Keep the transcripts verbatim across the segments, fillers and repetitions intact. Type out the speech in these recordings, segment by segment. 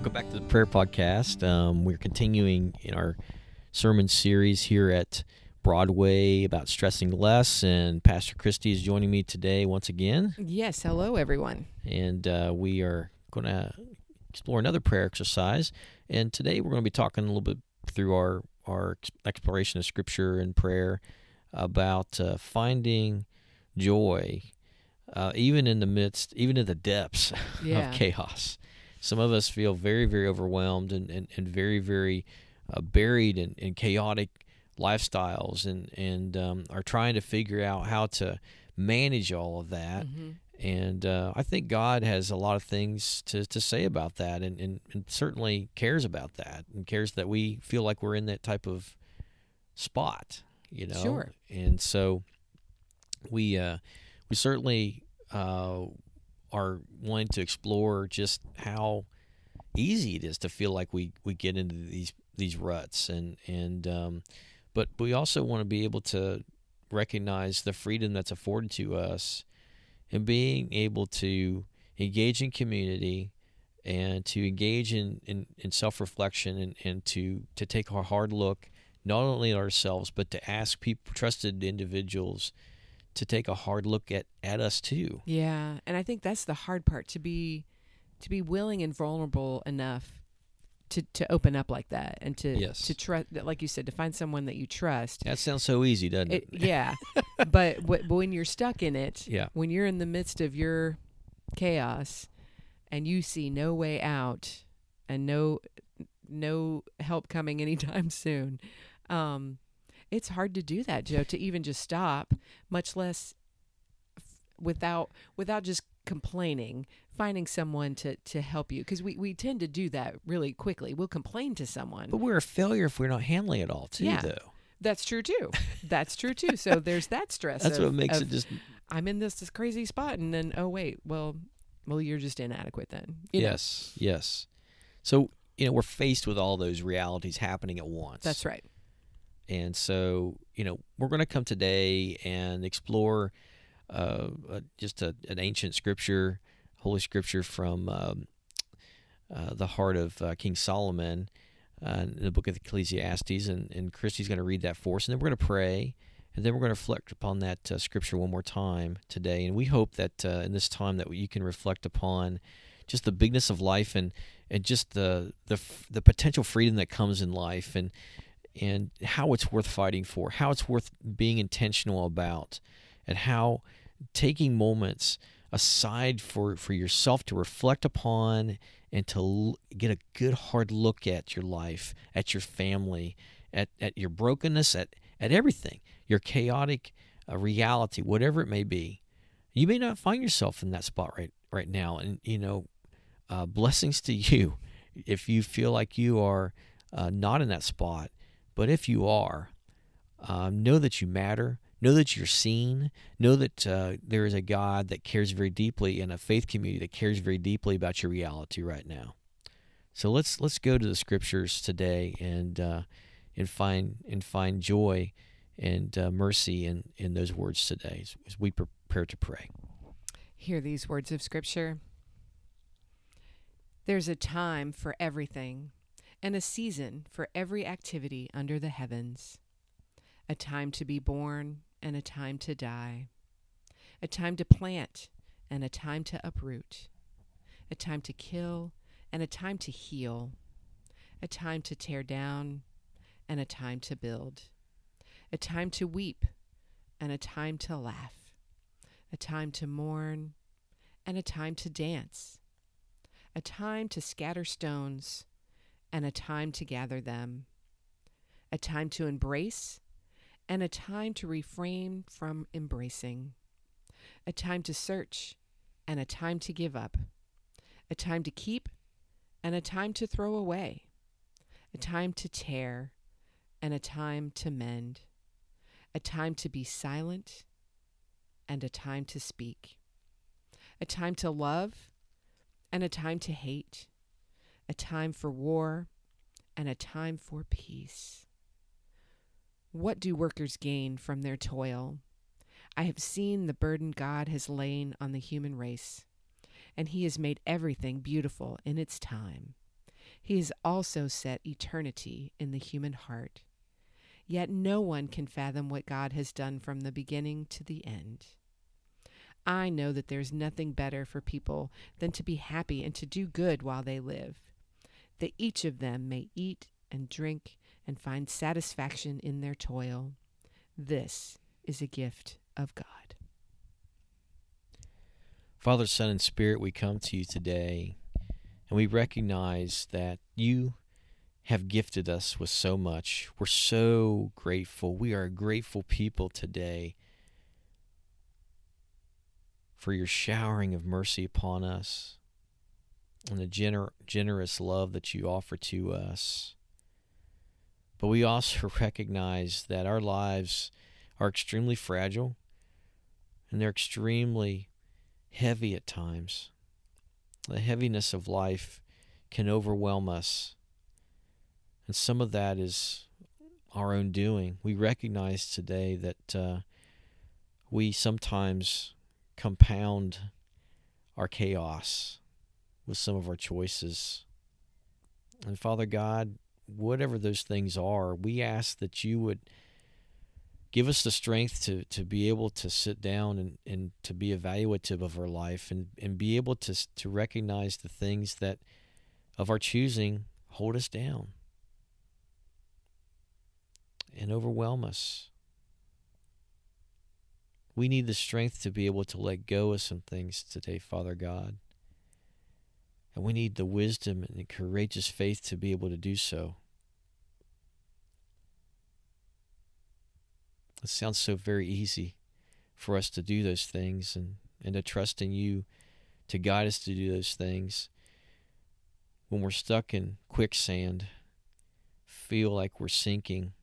Welcome back to the Prayer Podcast. Um, we're continuing in our sermon series here at Broadway about stressing less, and Pastor Christy is joining me today once again. Yes, hello everyone. And uh, we are going to explore another prayer exercise. And today we're going to be talking a little bit through our, our exploration of Scripture and prayer about uh, finding joy, uh, even in the midst, even in the depths Yeah. of chaos. Some of us feel very, very overwhelmed and, and, and very, very uh, buried in, in chaotic lifestyles and, and um, are trying to figure out how to manage all of that. Mm-hmm. And uh, I think God has a lot of things to, to say about that and, and, and certainly cares about that and cares that we feel like we're in that type of spot, you know? Sure. And so we, uh, we certainly uh, are wanting to explore just how easy it is to feel like we, we get into these these ruts and and um, but we also want to be able to recognize the freedom that's afforded to us and being able to engage in community and to engage in, in, in self-reflection and, and to, to take a hard look not only at ourselves but to ask people, trusted individuals, to take a hard look at, at us too. Yeah, and I think that's the hard part, to be to be willing and vulnerable enough to, to open up like that and to Yes. to trust, like you said, to find someone that you trust. That sounds so easy, doesn't it? It, yeah, but, w- but when you're stuck in it, Yeah. when you're in the midst of your chaos and you see no way out and no no help coming anytime soon, um, it's hard to do that, Joe, to even just stop, much less f- without without just complaining, finding someone to, to help you. Because we, we tend to do that really quickly. We'll complain to someone. But we're a failure if we're not handling it all too, Yeah. though. That's true, too. That's true, too. So there's that stress. That's of, what makes of, it just... I'm in this, this crazy spot, and then, oh, wait, well, well, you're just inadequate then. You know? Yes, yes. So, you know, we're faced with all those realities happening at once. That's right. And so, you know, we're going to come today and explore uh, uh, just a, an ancient scripture, Holy Scripture from um, uh, the heart of uh, King Solomon uh, in the book of Ecclesiastes. And, and Christy's going to read that for us. And then we're going to pray. And then we're going to reflect upon that uh, scripture one more time today. And we hope that uh, in this time that you can reflect upon just the bigness of life and, and just the, the the potential freedom that comes in life and and how it's worth fighting for, how it's worth being intentional about, and how taking moments aside for, for yourself to reflect upon and to l- get a good hard look at your life, at your family, at, at your brokenness, at, at everything, your chaotic uh, reality, whatever it may be. You may not find yourself in that spot right right now, and you know, uh, blessings to you if you feel like you are uh, not in that spot. But if you are, uh, know that you matter. Know that you're seen. Know that uh, there is a God that cares very deeply and a faith community that cares very deeply about your reality right now. So let's let's go to the scriptures today and uh, and find and find joy and uh, mercy in, in those words today as, as we prepare to pray. Hear these words of Scripture. There's a time for everything, and a season for every activity under the heavens. A time to be born and a time to die. A time to plant and a time to uproot. A time to kill and a time to heal. A time to tear down and a time to build. A time to weep and a time to laugh. A time to mourn and a time to dance. A time to scatter stones and a time to gather them, a time to embrace, and a time to refrain from embracing, a time to search, and a time to give up, a time to keep, and a time to throw away, a time to tear, and a time to mend, a time to be silent, and a time to speak, a time to love, and a time to hate, a time for war, and a time for peace. What do workers gain from their toil? I have seen the burden God has lain on the human race, and he has made everything beautiful in its time. He has also set eternity in the human heart. Yet no one can fathom what God has done from the beginning to the end. I know that there's nothing better for people than to be happy and to do good while they live, that each of them may eat and drink and find satisfaction in their toil. This is a gift of God. Father, Son, and Spirit, we come to you today, and we recognize that you have gifted us with so much. We're so grateful. We are a grateful people today for your showering of mercy upon us and the gener- generous love that you offer to us. But we also recognize that our lives are extremely fragile and they're extremely heavy at times. The heaviness of life can overwhelm us. And some of that is our own doing. We recognize today that uh, we sometimes compound our chaos with some of our choices. And Father God, whatever those things are, we ask that you would give us the strength to, to be able to sit down and, and to be evaluative of our life and, and be able to, to recognize the things that of our choosing hold us down and overwhelm us. We need the strength to be able to let go of some things today, Father God. And we need the wisdom and the courageous faith to be able to do so. It sounds so very easy for us to do those things and, and to trust in you to guide us to do those things. When we're stuck in quicksand, feel like we're sinking.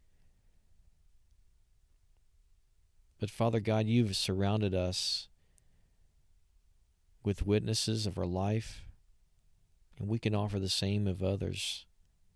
But Father God, you've surrounded us with witnesses of our life, and we can offer the same of others.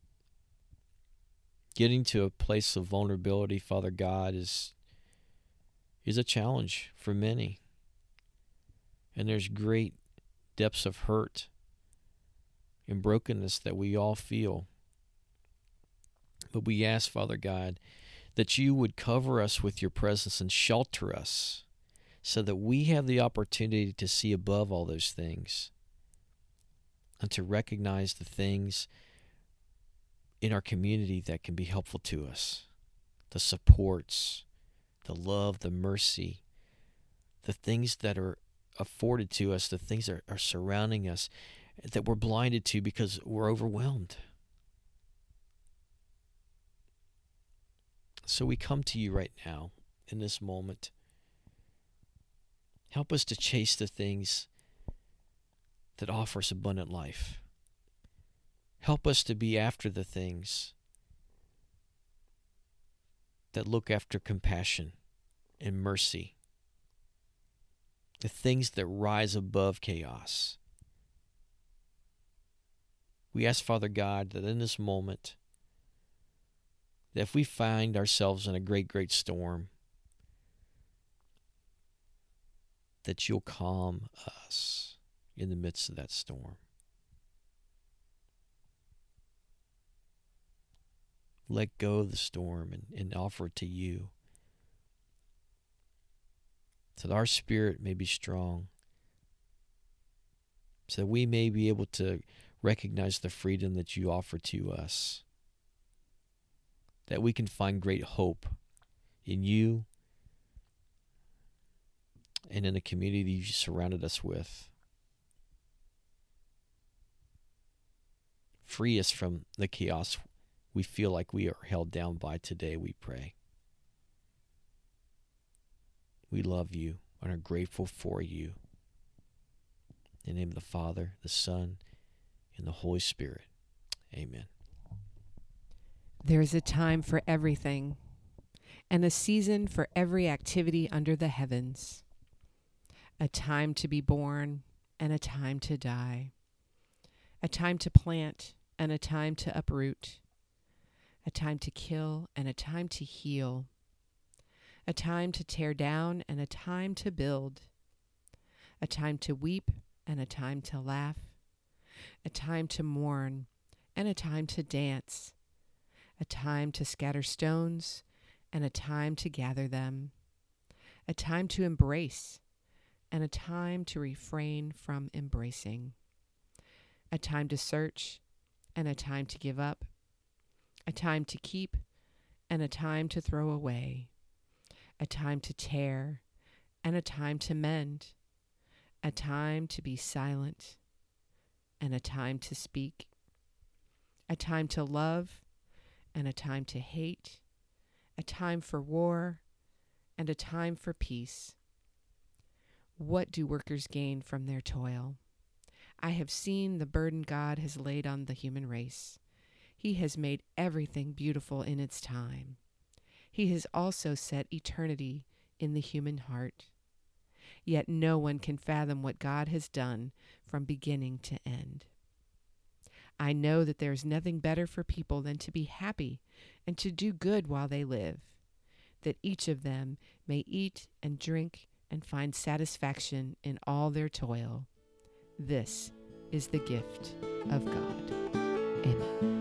Getting to a place of vulnerability, Father God, is, is a challenge for many. And there's great depths of hurt and brokenness that we all feel. But we ask, Father God, that you would cover us with your presence and shelter us so that we have the opportunity to see above all those things and to recognize the things in our community that can be helpful to us, the supports, the love, the mercy, the things that are afforded to us, the things that are surrounding us that we're blinded to because we're overwhelmed. So we come to you right now in this moment. Help us to chase the things that offer us abundant life. Help us to be after the things that look after compassion and mercy, the things that rise above chaos. We ask, Father God, that in this moment, that if we find ourselves in a great, great storm, that you'll calm us in the midst of that storm. Let go of the storm and, and offer it to you, so that our spirit may be strong, so that we may be able to recognize the freedom that you offer to us, that we can find great hope in you and in the community you surrounded us with. Free us from the chaos we feel like we are held down by today, we pray. We love you and are grateful for you. In the name of the Father, the Son, and the Holy Spirit. Amen. There is a time for everything, and a season for every activity under the heavens. A time to be born and a time to die. A time to plant and a time to uproot. A time to kill and a time to heal. A time to tear down and a time to build. A time to weep and a time to laugh. A time to mourn and a time to dance, a time to scatter stones and a time to gather them, a time to embrace and a time to refrain from embracing, a time to search and a time to give up, a time to keep and a time to throw away, a time to tear and a time to mend, a time to be silent and a time to speak, a time to love and a time to hate, a time for war and a time for peace. What do workers gain from their toil? I have seen the burden God has laid on the human race. He has made everything beautiful in its time. He has also set eternity in the human heart. Yet no one can fathom what God has done from beginning to end. I know that there is nothing better for people than to be happy and to do good while they live, that each of them may eat and drink and find satisfaction in all their toil. This is the gift of God. Amen.